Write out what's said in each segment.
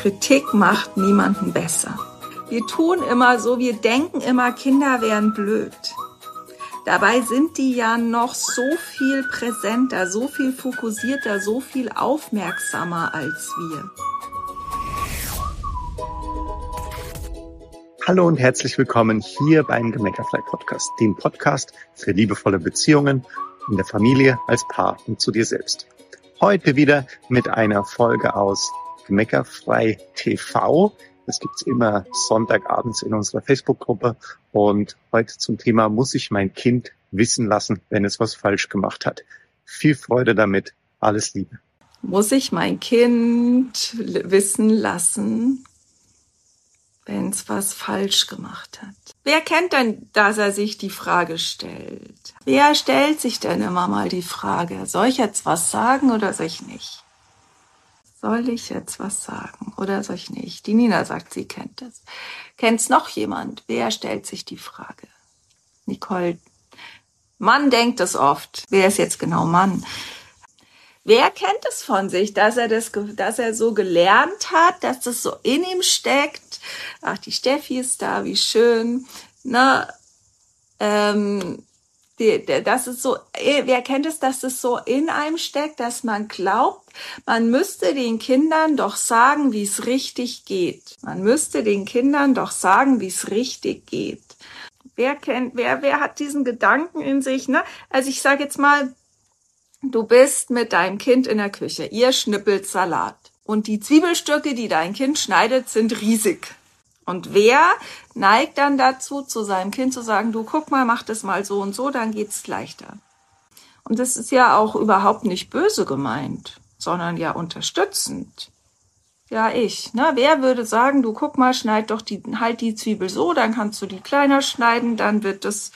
Kritik macht niemanden besser. Wir tun immer so, wir denken immer, Kinder wären blöd. Dabei sind die ja noch so viel präsenter, so viel fokussierter, so viel aufmerksamer als wir. Hallo und herzlich willkommen hier beim Gemeckerfrei Podcast, dem Podcast für liebevolle Beziehungen in der Familie, als Paar und zu dir selbst. Heute wieder mit einer Folge aus Gemeckerfrei TV. Das gibt's immer Sonntagabends in unserer Facebook-Gruppe. Und heute zum Thema: Muss ich mein Kind wissen lassen, wenn es was falsch gemacht hat? Viel Freude damit. Alles Liebe. Muss ich mein Kind wissen lassen, wenn es was falsch gemacht hat? Wer kennt denn, dass er sich die Frage stellt? Wer stellt sich denn immer mal die Frage, soll ich jetzt was sagen oder soll ich nicht? Soll ich jetzt was sagen oder soll ich nicht? Die Nina sagt, sie kennt es. Kennt's noch jemand? Wer stellt sich die Frage? Nicole. Mann denkt es oft. Wer ist jetzt genau Mann? Wer kennt es von sich, dass er so gelernt hat, dass das so in ihm steckt? Ach, die Steffi ist da, wie schön. Das ist so, wer kennt es, dass es so in einem steckt, dass man glaubt, man müsste den Kindern doch sagen, wie es richtig geht. Man müsste den Kindern doch sagen, wie es richtig geht. Wer hat diesen Gedanken in sich, ne? Also ich sage jetzt mal, du bist mit deinem Kind in der Küche, ihr schnippelt Salat und die Zwiebelstücke, die dein Kind schneidet, sind riesig. Und wer neigt dann dazu, zu seinem Kind zu sagen, du guck mal, mach das mal so und so, dann geht's leichter. Und das ist ja auch überhaupt nicht böse gemeint, sondern ja unterstützend. Ja, wer würde sagen, du guck mal, schneid doch die Zwiebel so, dann kannst du die kleiner schneiden, dann geht es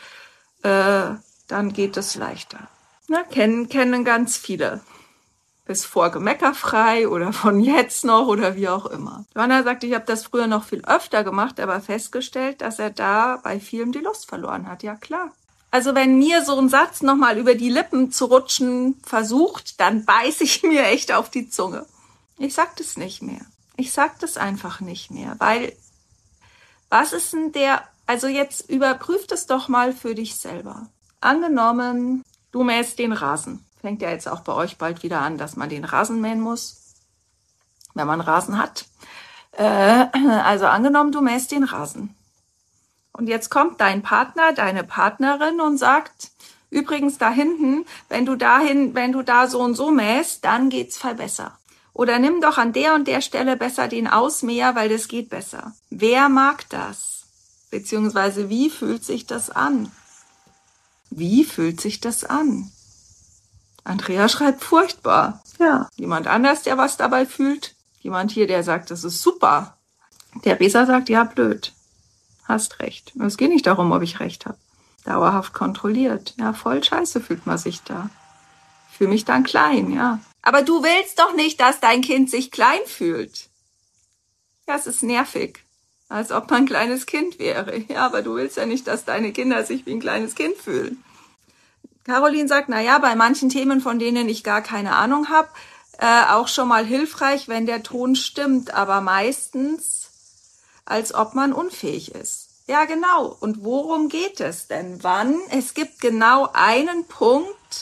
leichter. Kennen ganz viele. Bis vor Gemeckerfrei oder von jetzt noch oder wie auch immer. Johanna sagte, ich habe das früher noch viel öfter gemacht, aber festgestellt, dass er da bei vielem die Lust verloren hat. Ja, klar. Also wenn mir so ein Satz nochmal über die Lippen zu rutschen versucht, dann beiß ich mir echt auf die Zunge. Ich sag das nicht mehr. Ich sag das einfach nicht mehr, weil was ist denn also jetzt überprüf das doch mal für dich selber. Angenommen, du mähst den Rasen. Fängt ja jetzt auch bei euch bald wieder an, dass man den Rasen mähen muss, wenn man Rasen hat. Also angenommen, du mähst den Rasen. Und jetzt kommt dein Partner, deine Partnerin und sagt, übrigens da hinten, wenn du da so und so mähst, dann geht's viel besser. Oder nimm doch an der und der Stelle besser den Ausmäher, weil das geht besser. Wer mag das? Beziehungsweise wie fühlt sich das an? Wie fühlt sich das an? Andrea schreibt furchtbar. Ja. Jemand anders, der was dabei fühlt. Jemand hier, der sagt, das ist super. Theresa sagt, ja, blöd. Hast recht. Es geht nicht darum, ob ich recht habe. Dauerhaft kontrolliert. Ja, voll scheiße fühlt man sich da. Ich fühle mich dann klein, ja. Aber du willst doch nicht, dass dein Kind sich klein fühlt. Ja, es ist nervig. Als ob man ein kleines Kind wäre. Ja, aber du willst ja nicht, dass deine Kinder sich wie ein kleines Kind fühlen. Caroline sagt, bei manchen Themen, von denen ich gar keine Ahnung habe, auch schon mal hilfreich, wenn der Ton stimmt, aber meistens, als ob man unfähig ist. Ja, genau. Und worum geht es denn? Wann? Es gibt genau einen Punkt,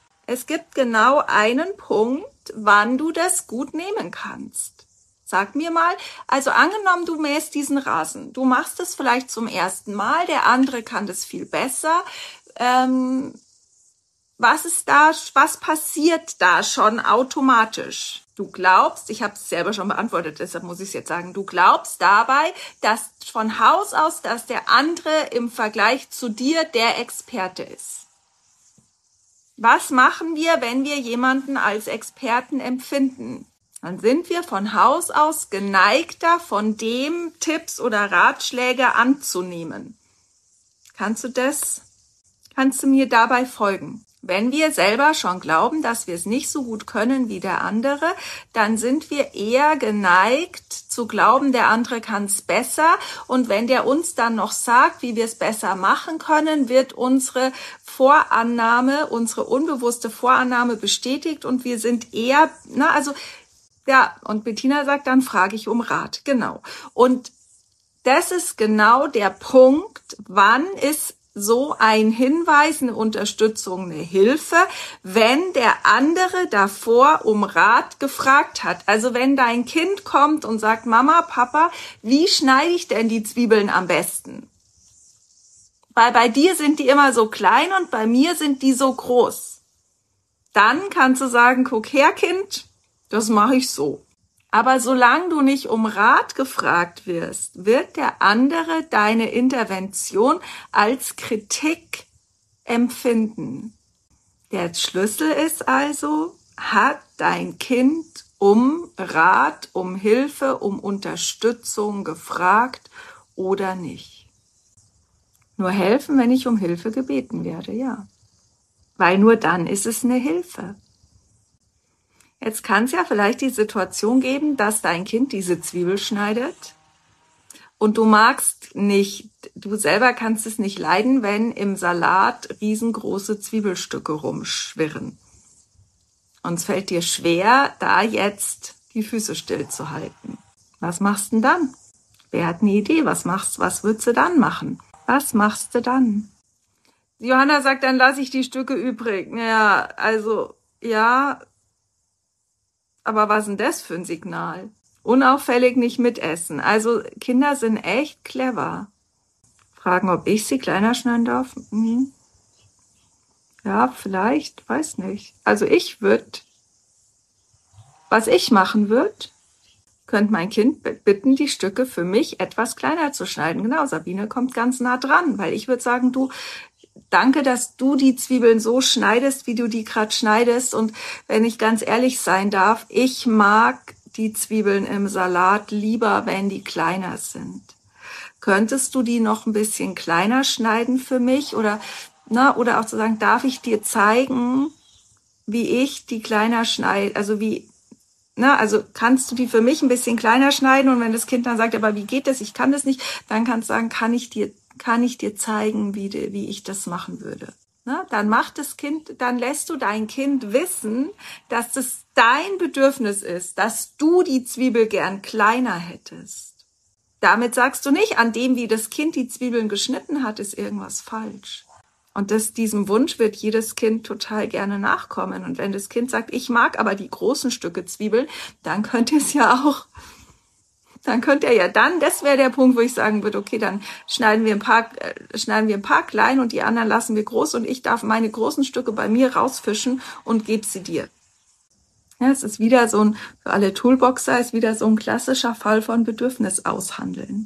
wann du das gut nehmen kannst. Sag mir mal, also angenommen, du mähst diesen Rasen. Du machst es vielleicht zum ersten Mal, der andere kann das viel besser. Was passiert da schon automatisch? Du glaubst, ich habe es selber schon beantwortet, deshalb muss ich es jetzt sagen, du glaubst dabei, dass von Haus aus, dass der andere im Vergleich zu dir der Experte ist. Was machen wir, wenn wir jemanden als Experten empfinden? Dann sind wir von Haus aus geneigter, von dem Tipps oder Ratschläge anzunehmen. Kannst du mir dabei folgen? Wenn wir selber schon glauben, dass wir es nicht so gut können wie der andere, dann sind wir eher geneigt zu glauben, der andere kann es besser. Und wenn der uns dann noch sagt, wie wir es besser machen können, wird unsere unbewusste Vorannahme bestätigt und wir sind eher, Ja, und Bettina sagt, dann frage ich um Rat. Genau. Und das ist genau der Punkt, wann ist so ein Hinweis, eine Unterstützung, eine Hilfe, wenn der andere davor um Rat gefragt hat. Also wenn dein Kind kommt und sagt, Mama, Papa, wie schneide ich denn die Zwiebeln am besten? Weil bei dir sind die immer so klein und bei mir sind die so groß. Dann kannst du sagen, guck her, Kind, das mache ich so. Aber solange du nicht um Rat gefragt wirst, wird der andere deine Intervention als Kritik empfinden. Der Schlüssel ist also, hat dein Kind um Rat, um Hilfe, um Unterstützung gefragt oder nicht? Nur helfen, wenn ich um Hilfe gebeten werde, ja. Weil nur dann ist es eine Hilfe. Jetzt kann es ja vielleicht die Situation geben, dass dein Kind diese Zwiebel schneidet und du magst nicht, du selber kannst es nicht leiden, wenn im Salat riesengroße Zwiebelstücke rumschwirren. Und es fällt dir schwer, da jetzt die Füße stillzuhalten. Was machst du denn dann? Wer hat eine Idee? Was würdest du dann machen? Was machst du dann? Johanna sagt, dann lasse ich die Stücke übrig. Ja, also, ja, aber was ist denn das für ein Signal? Unauffällig nicht mitessen. Also Kinder sind echt clever. Fragen, ob ich sie kleiner schneiden darf? Ja, vielleicht, weiß nicht. Also was ich machen würde, könnte mein Kind bitten, die Stücke für mich etwas kleiner zu schneiden. Genau, Sabine kommt ganz nah dran, weil ich würde sagen, du, danke, dass du die Zwiebeln so schneidest, wie du die gerade schneidest. Und wenn ich ganz ehrlich sein darf, ich mag die Zwiebeln im Salat lieber, wenn die kleiner sind. Könntest du die noch ein bisschen kleiner schneiden für mich? Oder auch zu sagen, darf ich dir zeigen, wie ich die kleiner schneide? Also kannst du die für mich ein bisschen kleiner schneiden? Und wenn das Kind dann sagt, aber wie geht das? Ich kann das nicht. Dann kannst du sagen, kann ich dir zeigen, wie ich das machen würde. Dann dann lässt du dein Kind wissen, dass das dein Bedürfnis ist, dass du die Zwiebel gern kleiner hättest. Damit sagst du nicht, an dem, wie das Kind die Zwiebeln geschnitten hat, ist irgendwas falsch. Und diesem Wunsch wird jedes Kind total gerne nachkommen. Und wenn das Kind sagt, ich mag aber die großen Stücke Zwiebeln, dann könnte es ja auch, das wäre der Punkt, wo ich sagen würde, okay, dann schneiden wir ein paar klein und die anderen lassen wir groß und ich darf meine großen Stücke bei mir rausfischen und gebe sie dir. Ja, es ist wieder für alle Toolboxer ist wieder so ein klassischer Fall von Bedürfnis aushandeln.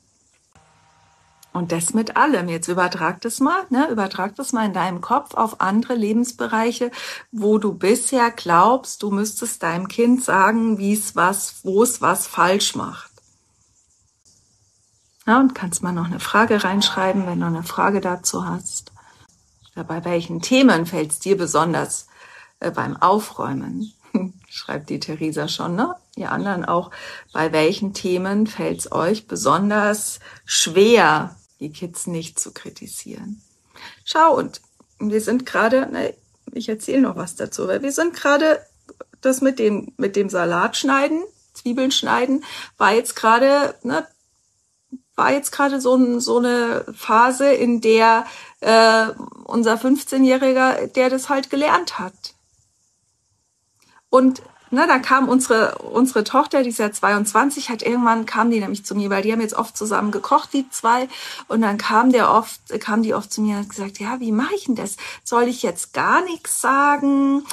Und das mit allem. Jetzt übertrag das mal in deinem Kopf auf andere Lebensbereiche, wo du bisher glaubst, du müsstest deinem Kind sagen, wo es was falsch macht. Ja, und kannst mal noch eine Frage reinschreiben, wenn du eine Frage dazu hast. Oder bei welchen Themen fällt es dir besonders beim Aufräumen? Schreibt die Theresa schon, ne? Ihr anderen auch. Bei welchen Themen fällt es euch besonders schwer, die Kids nicht zu kritisieren? Schau, und wir sind gerade, ich erzähle noch was dazu, weil wir sind gerade, das mit dem Salat schneiden, Zwiebeln schneiden, war jetzt gerade so eine Phase, in der unser 15-Jähriger, der das halt gelernt hat. Und da kam unsere Tochter, die ist ja 22, kam die nämlich zu mir, weil die haben jetzt oft zusammen gekocht, die zwei. Und dann kam die oft zu mir und hat gesagt, ja, wie mache ich denn das? Soll ich jetzt gar nichts sagen?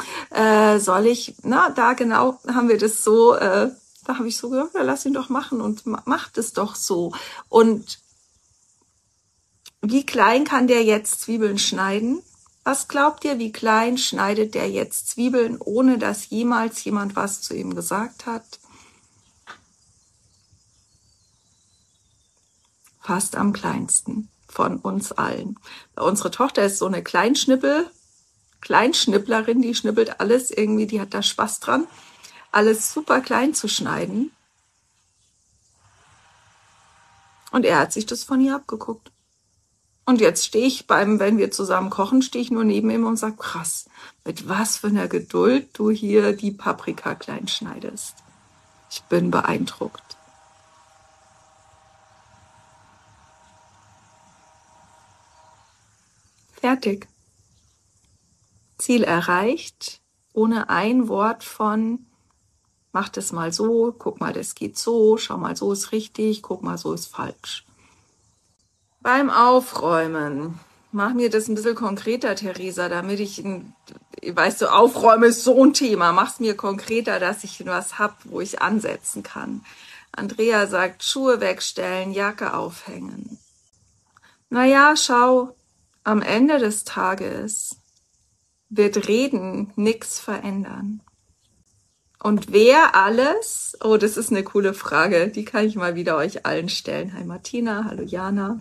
Da genau haben wir das so, da habe ich so gesagt, ja, lass ihn doch machen und macht es doch so. Und wie klein kann der jetzt Zwiebeln schneiden? Was glaubt ihr, wie klein schneidet der jetzt Zwiebeln, ohne dass jemals jemand was zu ihm gesagt hat? Fast am kleinsten von uns allen. Unsere Tochter ist so eine Kleinschnipplerin, die schnippelt alles irgendwie, die hat da Spaß dran, alles super klein zu schneiden. Und er hat sich das von ihr abgeguckt. Und jetzt stehe ich wenn wir zusammen kochen, stehe ich nur neben ihm und sage, krass, mit was für einer Geduld du hier die Paprika klein schneidest. Ich bin beeindruckt. Fertig. Ziel erreicht, ohne ein Wort von mach das mal so, guck mal, das geht so, schau mal, so ist richtig, guck mal, so ist falsch. Beim Aufräumen, mach mir das ein bisschen konkreter, Theresa, damit weißt du, Aufräumen ist so ein Thema, mach's mir konkreter, dass ich was hab, wo ich ansetzen kann. Andrea sagt, Schuhe wegstellen, Jacke aufhängen. Naja, schau, am Ende des Tages wird Reden nichts verändern. Und wer alles, oh, das ist eine coole Frage, die kann ich mal wieder euch allen stellen. Hi Martina, hallo Jana.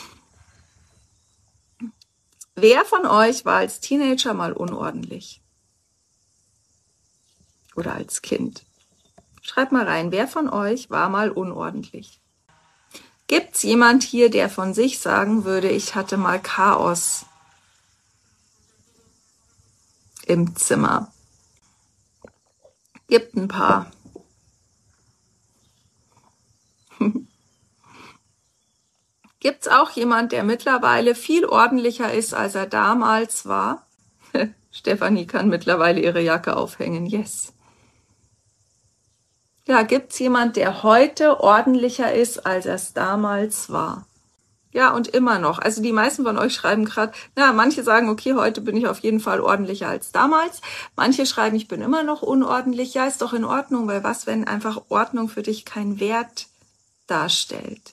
Wer von euch war als Teenager mal unordentlich? Oder als Kind? Schreibt mal rein, wer von euch war mal unordentlich? Gibt's jemand hier, der von sich sagen würde, ich hatte mal Chaos im Zimmer? Gibt ein paar. Gibt's auch jemand, der mittlerweile viel ordentlicher ist, als er damals war? Stefanie kann mittlerweile ihre Jacke aufhängen. Yes. Ja, gibt's jemand, der heute ordentlicher ist, als er es damals war? Ja, und immer noch. Also die meisten von euch schreiben gerade, manche sagen, okay, heute bin ich auf jeden Fall ordentlicher als damals. Manche schreiben, ich bin immer noch unordentlich. Ja, ist doch in Ordnung, weil was, wenn einfach Ordnung für dich keinen Wert darstellt?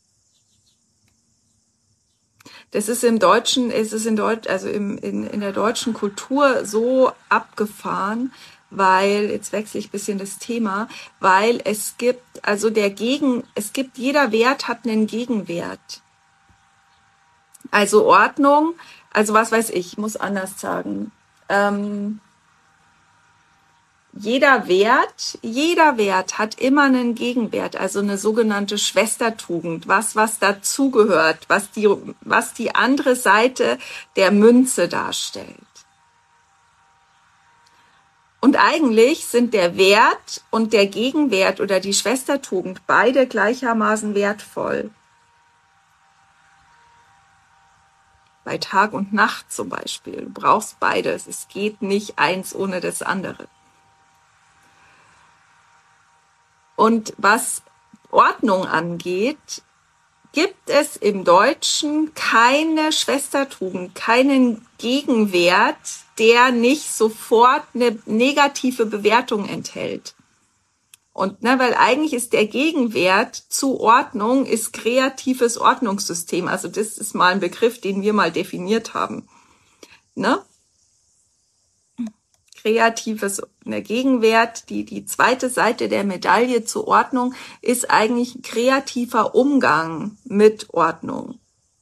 Das ist im Deutschen, in der deutschen Kultur so abgefahren, weil, jetzt wechsle ich ein bisschen das Thema, weil jeder Wert hat einen Gegenwert. Also Ordnung, also was weiß ich muss anders sagen. Jeder Wert hat immer einen Gegenwert, also eine sogenannte Schwestertugend, was dazugehört, was die andere Seite der Münze darstellt. Und eigentlich sind der Wert und der Gegenwert oder die Schwestertugend beide gleichermaßen wertvoll. Bei Tag und Nacht zum Beispiel. Du brauchst beides. Es geht nicht eins ohne das andere. Und was Ordnung angeht, gibt es im Deutschen keine Schwestertugend, keinen Gegenwert, der nicht sofort eine negative Bewertung enthält. Und weil eigentlich ist der Gegenwert zu Ordnung ist kreatives Ordnungssystem. Also das ist mal ein Begriff, den wir mal definiert haben. Der Gegenwert, die zweite Seite der Medaille zur Ordnung ist eigentlich ein kreativer Umgang mit Ordnung.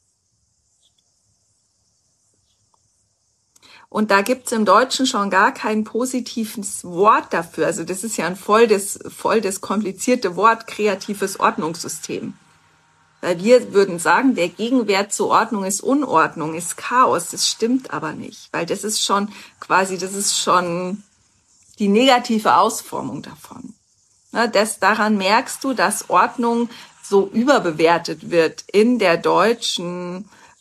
Und da gibt's im Deutschen schon gar kein positives Wort dafür. Also das ist ja ein voll das komplizierte Wort, kreatives Ordnungssystem. Weil wir würden sagen, der Gegenwert zur Ordnung ist Unordnung, ist Chaos. Das stimmt aber nicht, weil das ist schon die negative Ausformung davon. Daran merkst du, dass Ordnung so überbewertet wird in der deutschen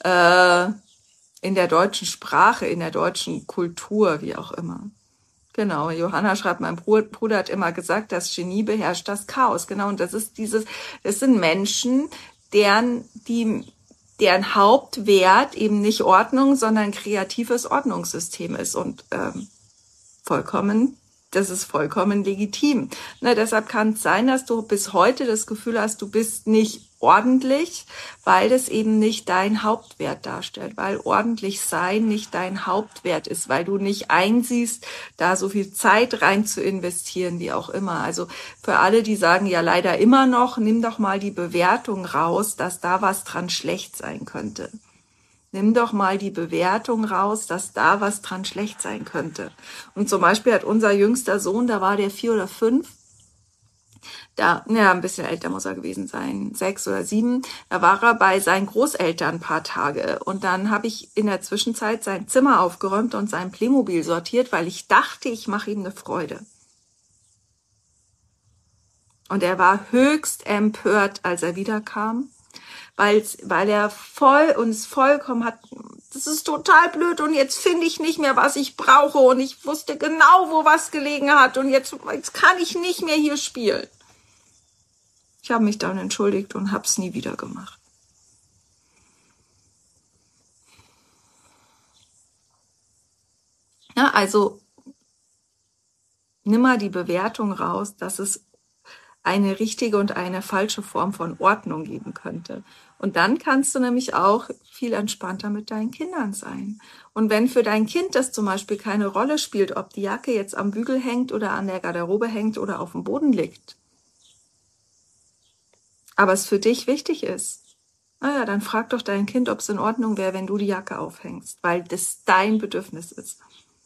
Sprache, in der deutschen Kultur, wie auch immer. Genau, Johanna schreibt, mein Bruder hat immer gesagt, das Genie beherrscht das Chaos. Genau, und das sind Menschen, deren Hauptwert eben nicht Ordnung, sondern kreatives Ordnungssystem ist und das ist vollkommen legitim. Deshalb kann es sein, dass du bis heute das Gefühl hast, du bist nicht ordentlich, weil das eben nicht dein Hauptwert darstellt, weil ordentlich sein nicht dein Hauptwert ist, weil du nicht einsiehst, da so viel Zeit rein zu investieren, wie auch immer. Also für alle, die sagen, ja leider immer noch, nimm doch mal die Bewertung raus, dass da was dran schlecht sein könnte. Nimm doch mal die Bewertung raus, dass da was dran schlecht sein könnte. Und zum Beispiel hat unser jüngster Sohn, da war der 4 oder 5, ein bisschen älter muss er gewesen sein, 6 oder 7, da war er bei seinen Großeltern ein paar Tage. Und dann habe ich in der Zwischenzeit sein Zimmer aufgeräumt und sein Playmobil sortiert, weil ich dachte, ich mache ihm eine Freude. Und er war höchst empört, als er wiederkam, weil er vollkommen hat, das ist total blöd und jetzt finde ich nicht mehr, was ich brauche und ich wusste genau, wo was gelegen hat und jetzt kann ich nicht mehr hier spielen. Ich habe mich dann entschuldigt und habe es nie wieder gemacht. Ja, also nimm mal die Bewertung raus, dass es eine richtige und eine falsche Form von Ordnung geben könnte. Und dann kannst du nämlich auch viel entspannter mit deinen Kindern sein. Und wenn für dein Kind das zum Beispiel keine Rolle spielt, ob die Jacke jetzt am Bügel hängt oder an der Garderobe hängt oder auf dem Boden liegt, aber es für dich wichtig ist, naja, dann frag doch dein Kind, ob es in Ordnung wäre, wenn du die Jacke aufhängst, weil das dein Bedürfnis ist.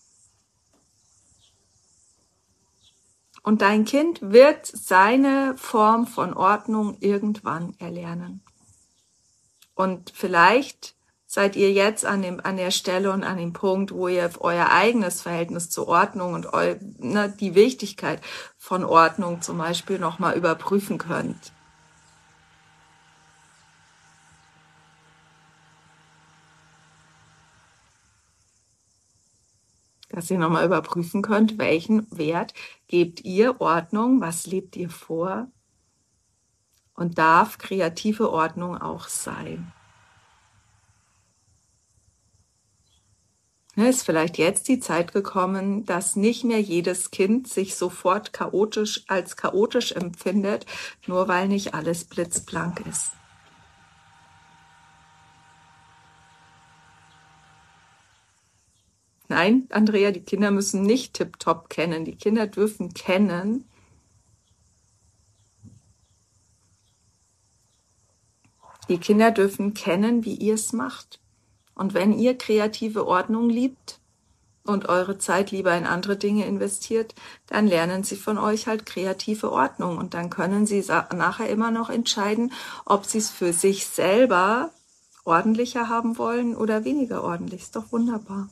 Und dein Kind wird seine Form von Ordnung irgendwann erlernen. Und vielleicht seid ihr jetzt an der Stelle und an dem Punkt, wo ihr euer eigenes Verhältnis zur Ordnung und die Wichtigkeit von Ordnung zum Beispiel nochmal überprüfen könnt. Dass ihr nochmal überprüfen könnt, welchen Wert gebt ihr Ordnung, was lebt ihr vor und darf kreative Ordnung auch sein. Ist vielleicht jetzt die Zeit gekommen, dass nicht mehr jedes Kind sich sofort als chaotisch empfindet, nur weil nicht alles blitzblank ist. Nein, Andrea, die Kinder müssen nicht tipptopp kennen. Die Kinder dürfen kennen, wie ihr es macht. Und wenn ihr kreative Ordnung liebt und eure Zeit lieber in andere Dinge investiert, dann lernen sie von euch halt kreative Ordnung. Und dann können sie nachher immer noch entscheiden, ob sie es für sich selber ordentlicher haben wollen oder weniger ordentlich. Ist doch wunderbar.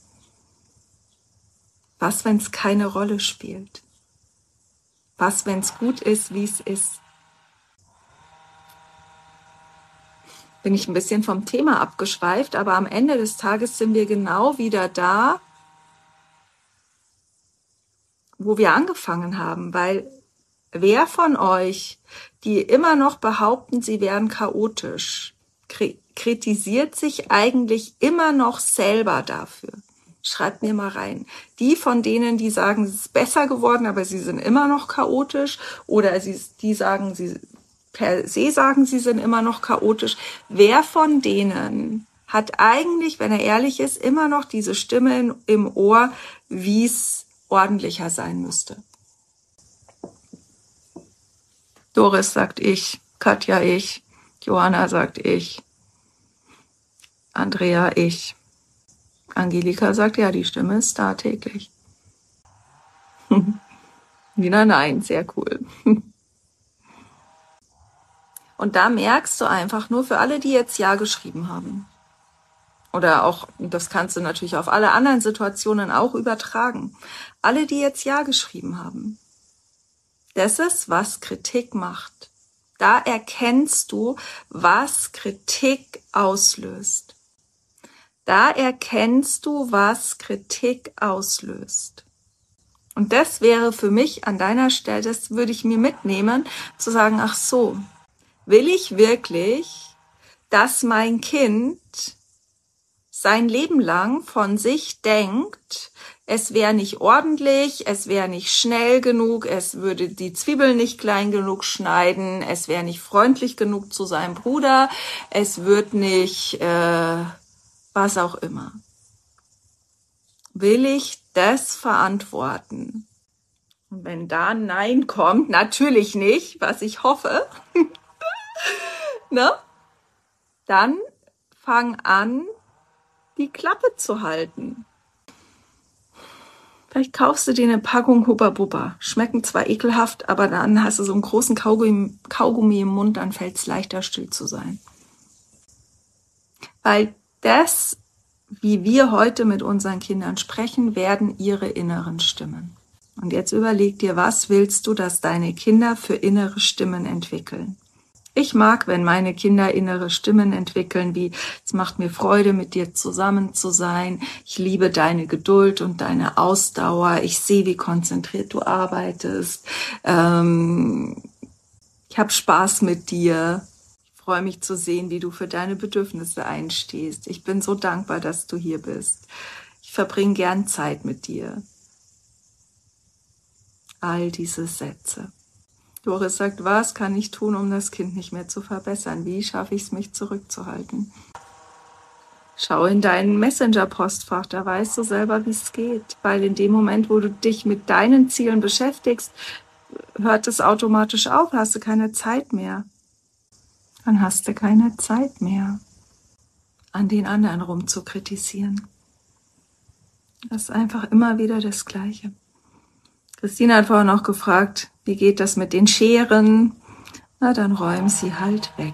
Was, wenn es keine Rolle spielt? Was, wenn es gut ist, wie es ist? Bin ich ein bisschen vom Thema abgeschweift, aber am Ende des Tages sind wir genau wieder da, wo wir angefangen haben, weil wer von euch, die immer noch behaupten, sie wären chaotisch, kritisiert sich eigentlich immer noch selber dafür? Schreibt mir mal rein. Die von denen, die sagen, es ist besser geworden, aber sie sind immer noch chaotisch, oder die sagen, sie per se sagen, sie sind immer noch chaotisch. Wer von denen hat eigentlich, wenn er ehrlich ist, immer noch diese Stimme im Ohr, wie es ordentlicher sein müsste? Doris sagt ich, Katja ich, Johanna sagt ich, Andrea ich. Angelika sagt, ja, die Stimme ist da täglich. Nina, nein, sehr cool. Und da merkst du einfach nur für alle, die jetzt Ja geschrieben haben. Oder auch, das kannst du natürlich auf alle anderen Situationen auch übertragen. Alle, die jetzt Ja geschrieben haben. Das ist, was Kritik macht. Da erkennst du, was Kritik auslöst. Da erkennst du, was Kritik auslöst. Und das wäre für mich an deiner Stelle, das würde ich mir mitnehmen, zu sagen, ach so, will ich wirklich, dass mein Kind sein Leben lang von sich denkt, es wäre nicht ordentlich, es wäre nicht schnell genug, es würde die Zwiebeln nicht klein genug schneiden, es wäre nicht freundlich genug zu seinem Bruder, es wird nicht, was auch immer. Will ich das verantworten? Und wenn da Nein kommt, natürlich nicht, was ich hoffe, ne? Dann fang an, die Klappe zu halten. Vielleicht kaufst du dir eine Packung Hubba Bubba. Schmecken zwar ekelhaft, aber dann hast du so einen großen Kaugummi im Mund, dann fällt es leichter, still zu sein. Weil wie wir heute mit unseren Kindern sprechen, werden ihre inneren Stimmen. Und jetzt überleg dir, was willst du, dass deine Kinder für innere Stimmen entwickeln? Ich mag, wenn meine Kinder innere Stimmen entwickeln, wie es macht mir Freude, mit dir zusammen zu sein. Ich liebe deine Geduld und deine Ausdauer. Ich sehe, wie konzentriert du arbeitest. Ich habe Spaß mit dir. Ich freue mich zu sehen, wie du für deine Bedürfnisse einstehst. Ich bin so dankbar, dass du hier bist. Ich verbringe gern Zeit mit dir. All diese Sätze. Doris sagt, was kann ich tun, um das Kind nicht mehr zu verbessern? Wie schaffe ich es, mich zurückzuhalten? Schau in dein Messenger-Postfach, da weißt du selber, wie es geht. Weil in dem Moment, wo du dich mit deinen Zielen beschäftigst, hört es automatisch auf, hast du keine Zeit mehr. Dann hast du keine Zeit mehr, an den anderen rumzukritisieren. Das ist einfach immer wieder das Gleiche. Christine hat vorhin noch gefragt, wie geht das mit den Scheren? Na, dann räum sie halt weg.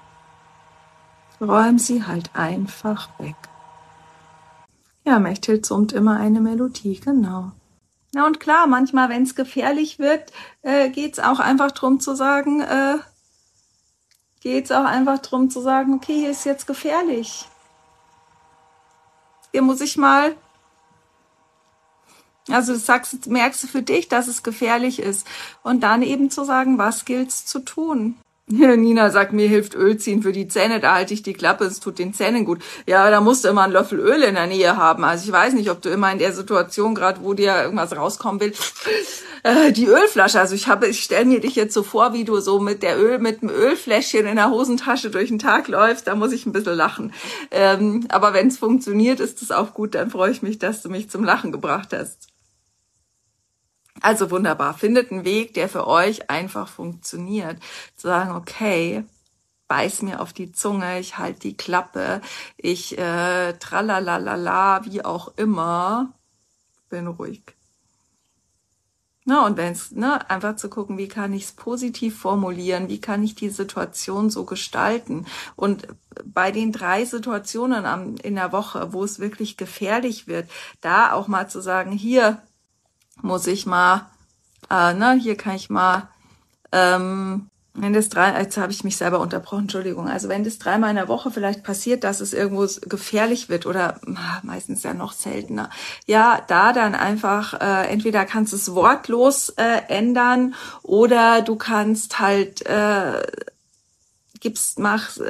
Räum sie halt einfach weg. Ja, Mechthild summt immer eine Melodie, genau. Na und klar, manchmal, wenn es gefährlich wird, geht's auch einfach drum zu sagen, okay, hier ist jetzt gefährlich. Hier muss ich mal... Also merkst du für dich, dass es gefährlich ist. Und dann eben zu sagen, was gilt's zu tun? Nina sagt, mir hilft Öl ziehen für die Zähne, da halte ich die Klappe, es tut den Zähnen gut. Ja, da musst du immer einen Löffel Öl in der Nähe haben. Also ich weiß nicht, ob du immer in der Situation, gerade wo dir irgendwas rauskommen will, die Ölflasche, also ich stelle mir dich jetzt so vor, wie du so mit dem Ölfläschchen in der Hosentasche durch den Tag läufst, da muss ich ein bisschen lachen. Aber wenn es funktioniert, ist es auch gut, dann freue ich mich, dass du mich zum Lachen gebracht hast. Also wunderbar, findet einen Weg, der für euch einfach funktioniert. Zu sagen, okay, beiß mir auf die Zunge, ich halte die Klappe, ich tralalala, wie auch immer, bin ruhig. Na, und wenn's, einfach zu gucken, wie kann ich es positiv formulieren, wie kann ich die Situation so gestalten. Und bei den 3 Situationen in der Woche, wo es wirklich gefährlich wird, da auch mal zu sagen, hier muss ich mal, hier kann ich mal, wenn das jetzt habe ich mich selber unterbrochen, Entschuldigung, also wenn das 3-mal in der Woche vielleicht passiert, dass es irgendwo gefährlich wird oder meistens ja noch seltener, ja, da dann einfach, entweder kannst du es wortlos ändern oder du kannst halt, gibst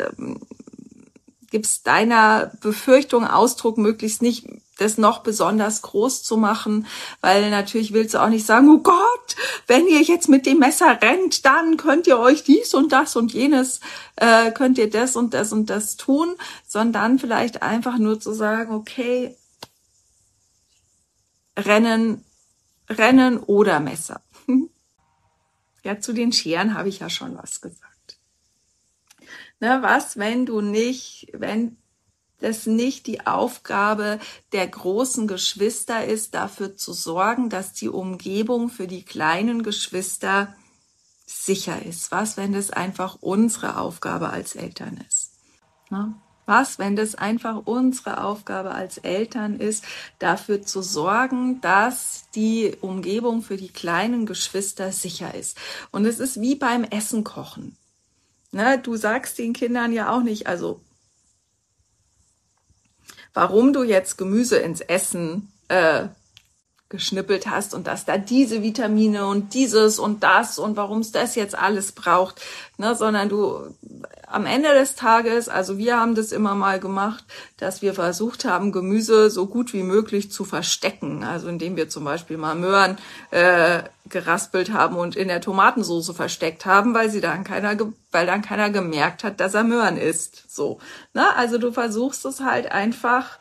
deiner Befürchtung Ausdruck, möglichst nicht das noch besonders groß zu machen, weil natürlich willst du auch nicht sagen, oh Gott, wenn ihr jetzt mit dem Messer rennt, dann könnt ihr euch dies und das und jenes, könnt ihr das und das und das tun, sondern vielleicht einfach nur zu sagen, okay, Rennen oder Messer. Ja, zu den Scheren habe ich ja schon was gesagt. Was, wenn das nicht die Aufgabe der großen Geschwister ist, dafür zu sorgen, dass die Umgebung für die kleinen Geschwister sicher ist? Was, wenn das einfach unsere Aufgabe als Eltern ist? Was, wenn das einfach unsere Aufgabe als Eltern ist, dafür zu sorgen, dass die Umgebung für die kleinen Geschwister sicher ist? Und es ist wie beim Essen kochen. Du sagst den Kindern ja auch nicht, also warum du jetzt Gemüse ins Essen geschnippelt hast und dass da diese Vitamine und dieses und das und warum es das jetzt alles braucht, sondern du am Ende des Tages, also wir haben das immer mal gemacht, dass wir versucht haben, Gemüse so gut wie möglich zu verstecken, also indem wir zum Beispiel mal Möhren geraspelt haben und in der Tomatensauce versteckt haben, weil dann keiner gemerkt hat, dass er Möhren isst. So, also du versuchst es halt einfach,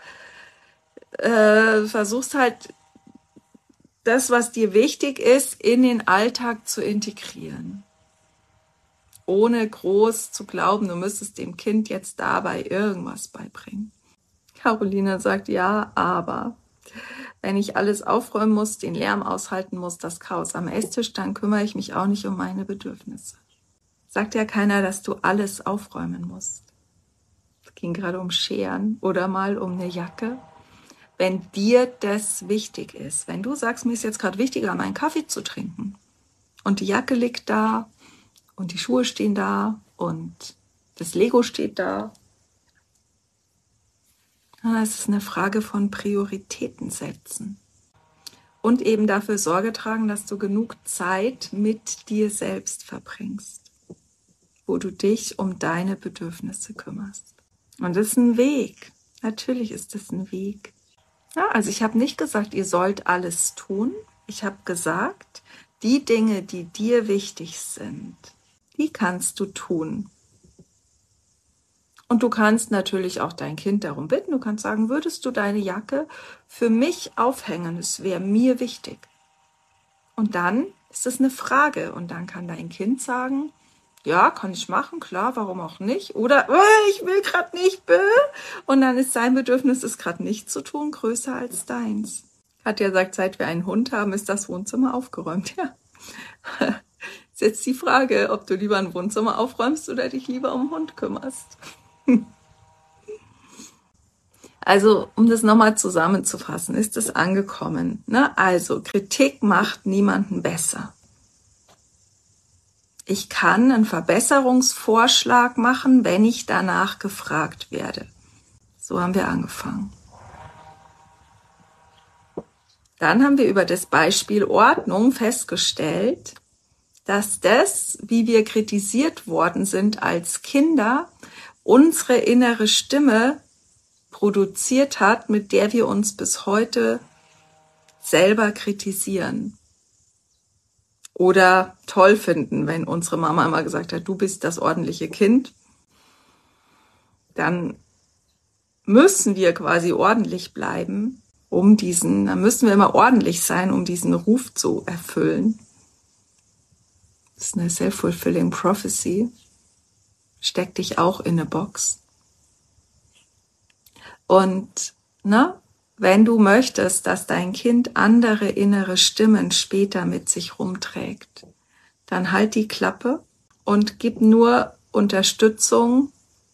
das, was dir wichtig ist, in den Alltag zu integrieren. Ohne groß zu glauben, du müsstest dem Kind jetzt dabei irgendwas beibringen. Caroline sagt, ja, aber wenn ich alles aufräumen muss, den Lärm aushalten muss, das Chaos am Esstisch, dann kümmere ich mich auch nicht um meine Bedürfnisse. Sagt ja keiner, dass du alles aufräumen musst. Es ging gerade um Scheren oder mal um eine Jacke. wenn dir das wichtig ist. Wenn du sagst, mir ist jetzt gerade wichtiger, meinen Kaffee zu trinken und die Jacke liegt da und die Schuhe stehen da und das Lego steht da. Es ist eine Frage von Prioritäten setzen. Und eben dafür Sorge tragen, dass du genug Zeit mit dir selbst verbringst, wo du dich um deine Bedürfnisse kümmerst. Und das ist ein Weg. Natürlich ist das ein Weg. Ja, also ich habe nicht gesagt, ihr sollt alles tun. Ich habe gesagt, die Dinge, die dir wichtig sind, die kannst du tun. Und du kannst natürlich auch dein Kind darum bitten. Du kannst sagen, würdest du deine Jacke für mich aufhängen? Es wäre mir wichtig. Und dann ist es eine Frage. Und dann kann dein Kind sagen, ja, kann ich machen, klar, warum auch nicht? Oder, ich will gerade nicht. Und dann ist sein Bedürfnis, es gerade nicht zu tun, größer als deins. Katja sagt, seit wir einen Hund haben, ist das Wohnzimmer aufgeräumt. Ja. Ist jetzt die Frage, ob du lieber ein Wohnzimmer aufräumst oder dich lieber um den Hund kümmerst. Also, um das nochmal zusammenzufassen, ist es angekommen. Ne? Also, Kritik macht niemanden besser. Ich kann einen Verbesserungsvorschlag machen, wenn ich danach gefragt werde. So haben wir angefangen. Dann haben wir über das Beispiel Ordnung festgestellt, dass das, wie wir kritisiert worden sind als Kinder, unsere innere Stimme produziert hat, mit der wir uns bis heute selber kritisieren. Oder toll finden, wenn unsere Mama immer gesagt hat, du bist das ordentliche Kind. Dann müssen wir quasi ordentlich bleiben, dann müssen wir immer ordentlich sein, um diesen Ruf zu erfüllen. Das ist eine self-fulfilling prophecy. Steck dich auch in eine Box. Und wenn du möchtest, dass dein Kind andere innere Stimmen später mit sich rumträgt, dann halt die Klappe und gib nur Unterstützung,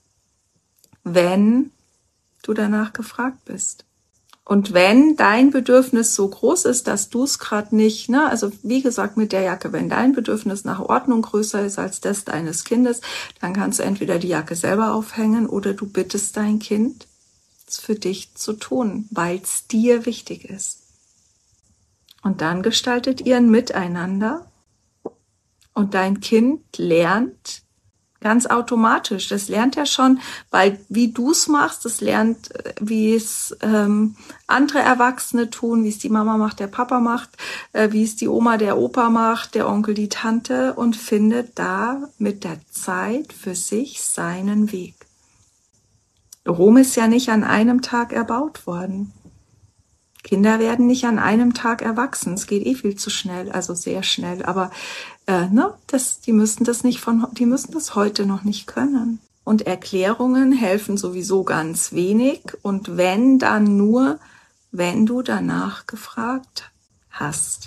wenn du danach gefragt bist. Und wenn dein Bedürfnis so groß ist, dass du es gerade nicht, also wie gesagt mit der Jacke, wenn dein Bedürfnis nach Ordnung größer ist als das deines Kindes, dann kannst du entweder die Jacke selber aufhängen oder du bittest dein Kind, es für dich zu tun, weil es dir wichtig ist. Und dann gestaltet ihr ein Miteinander und dein Kind lernt ganz automatisch. Das lernt ja schon, weil wie du es machst, das lernt, wie es andere Erwachsene tun, wie es die Mama macht, der Papa macht, wie es die Oma, der Opa macht, der Onkel, die Tante und findet da mit der Zeit für sich seinen Weg. Rom ist ja nicht an einem Tag erbaut worden. Kinder werden nicht an einem Tag erwachsen. Es geht viel zu schnell, also sehr schnell. Aber die müssen das heute noch nicht können. Und Erklärungen helfen sowieso ganz wenig. Und wenn, dann nur, wenn du danach gefragt hast.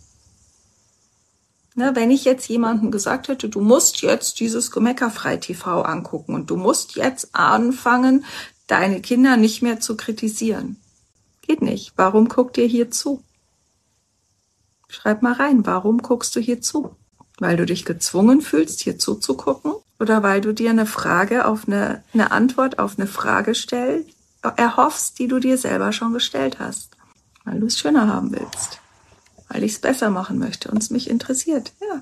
Wenn ich jetzt jemandem gesagt hätte, du musst jetzt dieses Gemeckerfrei-TV angucken und du musst jetzt anfangen, deine Kinder nicht mehr zu kritisieren. Geht nicht. Warum guckt ihr hier zu? Schreib mal rein, warum guckst du hier zu? Weil du dich gezwungen fühlst, hier zuzugucken? Oder weil du dir eine Antwort auf eine Frage erhoffst, die du dir selber schon gestellt hast? Weil du es schöner haben willst. Weil ich es besser machen möchte und es mich interessiert. Ja.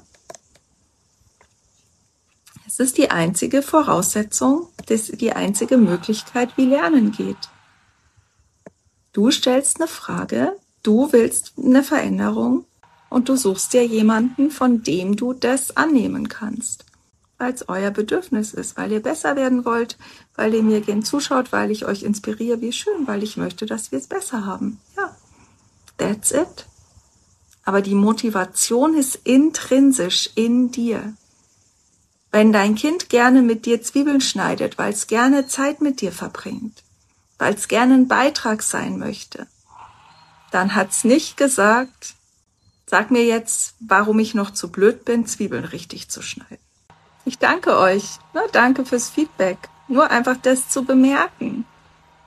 Es ist die einzige Voraussetzung, die einzige Möglichkeit, wie Lernen geht. Du stellst eine Frage, du willst eine Veränderung und du suchst dir jemanden, von dem du das annehmen kannst. Weil es euer Bedürfnis ist, weil ihr besser werden wollt, weil ihr mir gern zuschaut, weil ich euch inspiriere, wie schön, weil ich möchte, dass wir es besser haben. Ja, that's it. Aber die Motivation ist intrinsisch in dir. Wenn dein Kind gerne mit dir Zwiebeln schneidet, weil es gerne Zeit mit dir verbringt, weil es gerne ein Beitrag sein möchte, dann hat's nicht gesagt, sag mir jetzt, warum ich noch zu blöd bin, Zwiebeln richtig zu schneiden. Ich danke euch. Danke fürs Feedback. Nur einfach das zu bemerken.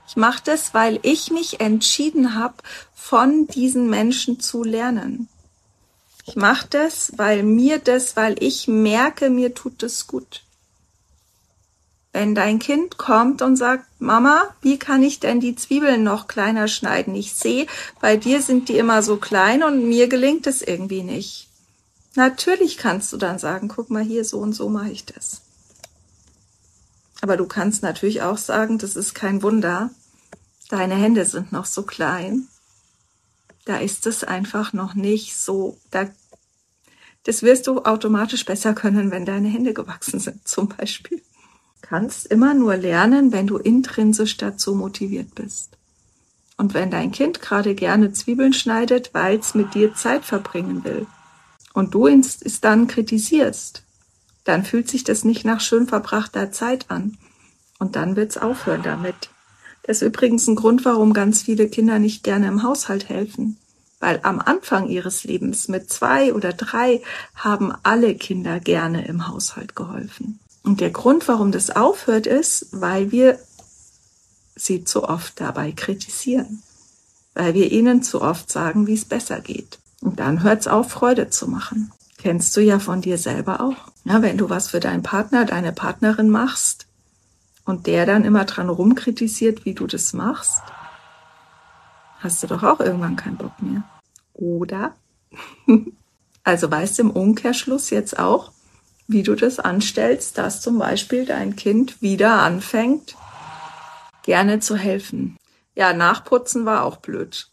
Ich mache das, weil ich mich entschieden habe, von diesen Menschen zu lernen. Ich mache das, weil ich merke, mir tut es gut. Wenn dein Kind kommt und sagt, Mama, wie kann ich denn die Zwiebeln noch kleiner schneiden? Ich sehe, bei dir sind die immer so klein und mir gelingt es irgendwie nicht. Natürlich kannst du dann sagen, guck mal hier, so und so mache ich das. Aber du kannst natürlich auch sagen, das ist kein Wunder. Deine Hände sind noch so klein. Da ist es einfach noch nicht so. Das wirst du automatisch besser können, wenn deine Hände gewachsen sind, zum Beispiel. Du kannst immer nur lernen, wenn du intrinsisch dazu motiviert bist. Und wenn dein Kind gerade gerne Zwiebeln schneidet, weil es mit dir Zeit verbringen will und du es dann kritisierst, dann fühlt sich das nicht nach schön verbrachter Zeit an. Und dann wird's aufhören damit. Das ist übrigens ein Grund, warum ganz viele Kinder nicht gerne im Haushalt helfen. Weil am Anfang ihres Lebens mit 2 oder 3 haben alle Kinder gerne im Haushalt geholfen. Und der Grund, warum das aufhört, ist, weil wir sie zu oft dabei kritisieren. Weil wir ihnen zu oft sagen, wie es besser geht. Und dann hört's auf, Freude zu machen. Kennst du ja von dir selber auch. Ja, wenn du was für deinen Partner, deine Partnerin machst und der dann immer dran rumkritisiert, wie du das machst, hast du doch auch irgendwann keinen Bock mehr. Oder? Also weißt du im Umkehrschluss jetzt auch, wie du das anstellst, dass zum Beispiel dein Kind wieder anfängt, gerne zu helfen. Ja, nachputzen war auch blöd.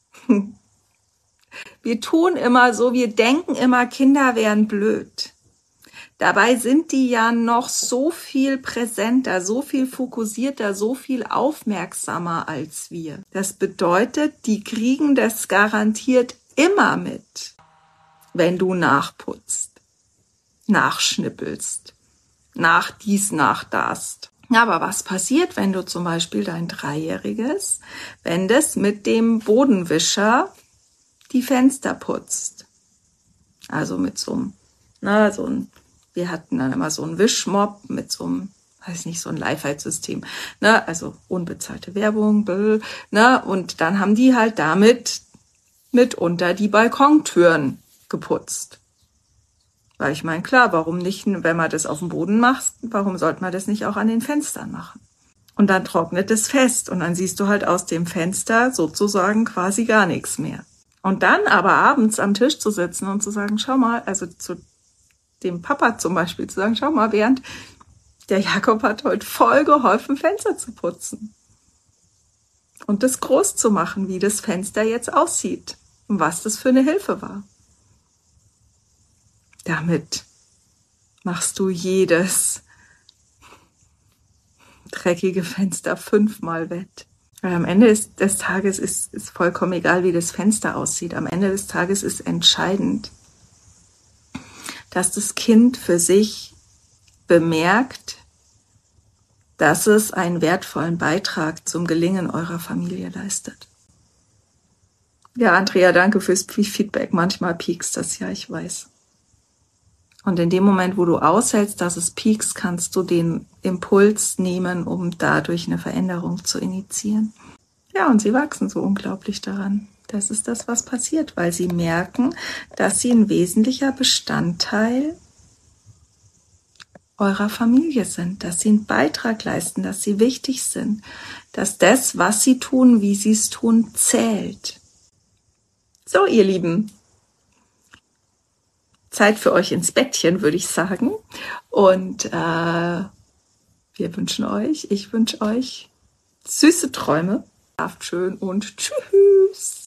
Wir tun immer so, wir denken immer, Kinder wären blöd. Dabei sind die ja noch so viel präsenter, so viel fokussierter, so viel aufmerksamer als wir. Das bedeutet, die kriegen das garantiert immer mit, wenn du nachputzt, nachschnippelst, nach dies, nach das. Aber was passiert, wenn du zum Beispiel dein 3-Jähriges, wenn das mit dem Bodenwischer die Fenster putzt? Also mit so einem, wir hatten dann immer so einen Wischmopp mit so einem, weiß nicht, so ein Lifehack-System, also unbezahlte Werbung, und dann haben die halt damit mitunter die Balkontüren geputzt. Weil ich meine, klar, warum nicht, wenn man das auf dem Boden macht, warum sollte man das nicht auch an den Fenstern machen? Und dann trocknet es fest und dann siehst du halt aus dem Fenster sozusagen quasi gar nichts mehr. Und dann aber abends am Tisch zu sitzen und zu sagen, schau mal, also zu dem Papa zum Beispiel zu sagen, schau mal, Bernd, der Jakob hat heute voll geholfen, Fenster zu putzen. Und das groß zu machen, wie das Fenster jetzt aussieht und was das für eine Hilfe war. Damit machst du jedes dreckige Fenster 5-mal wett. Weil am Ende des Tages ist vollkommen egal, wie das Fenster aussieht. Am Ende des Tages ist entscheidend, dass das Kind für sich bemerkt, dass es einen wertvollen Beitrag zum Gelingen eurer Familie leistet. Ja, Andrea, danke fürs Feedback. Manchmal piekst das, ja, ich weiß. Und in dem Moment, wo du aushältst, dass es piekst, kannst du den Impuls nehmen, um dadurch eine Veränderung zu initiieren. Ja, und sie wachsen so unglaublich daran. Das ist das, was passiert, weil sie merken, dass sie ein wesentlicher Bestandteil eurer Familie sind, dass sie einen Beitrag leisten, dass sie wichtig sind, dass das, was sie tun, wie sie es tun, zählt. So, ihr Lieben, Zeit für euch ins Bettchen, würde ich sagen. Und ich wünsche euch süße Träume. Schlaft schön und tschüss.